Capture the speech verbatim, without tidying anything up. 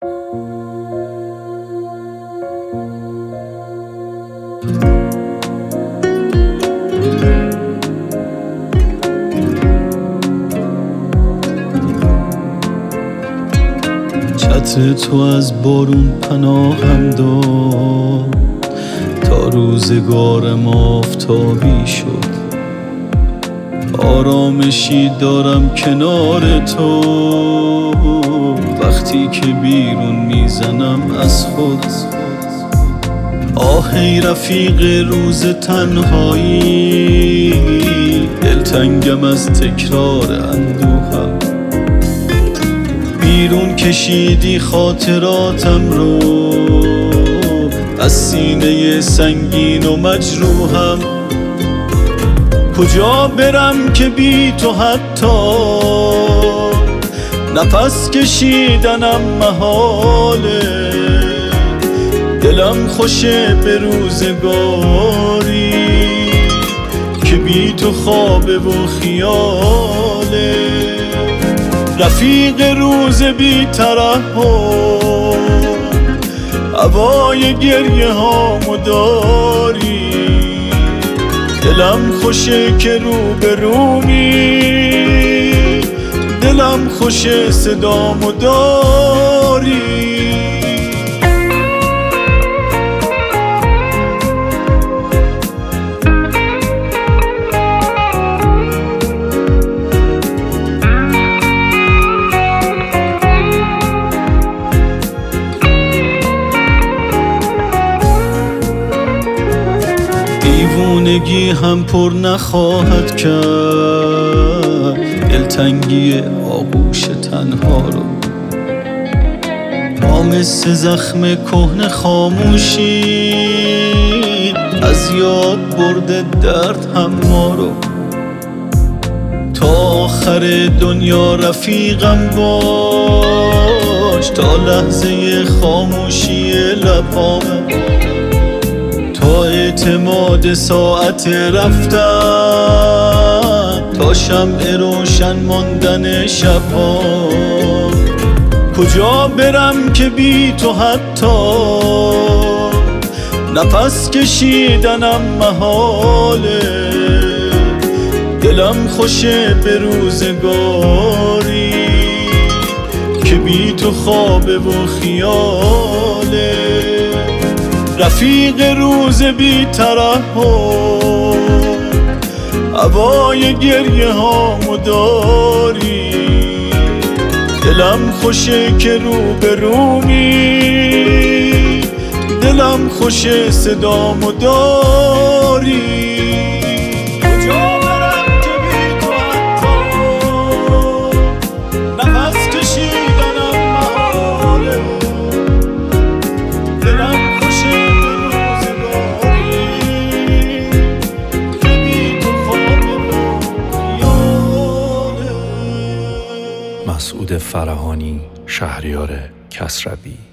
چتر تو از بارون پناهم داد تا روزگارم آفتابی شد. آرامشی دارم کنار تو وقتی که بیرون میزنم از خود. آه ای رفیق روز تنهایی، دلتنگم از تکرار اندوهم. بیرون کشیدی خاطراتم رو از سینه سنگین و مجروحم. کجا برم که بی تو حتی نفس کشیدنم محاله. دلم خوشه به روزگاری که بی تو خوابه و خیاله. رفیق روز بی ترحم، هوای گریه هامو داری. دلم خوشه که رو به رومی، دلم خوشه صدامو داری. دیوونگی هم پر نخواهد کرد دلتنگی آغوش تنها رو. ما مثل زخم کهنه خاموشی از یاد برده درد هم ما رو. تا آخر دنیا رفیقم باش، تا لحظه خاموشی لبامم. تا اعتماد ساعت رفتن، تا شمع روشن ماندن شبها. کجا برم که بی تو حتی نفس کشیدنم محاله. دلم خوشه به روزگاری که بی تو خوابه و خیاله. رفیق روز بی ترحم، هوای گریه هامو داری. دلم خوشه که رو به رومی، دلم خوشه صدامو داری. مسعود فرهانی، شهریار کسروی.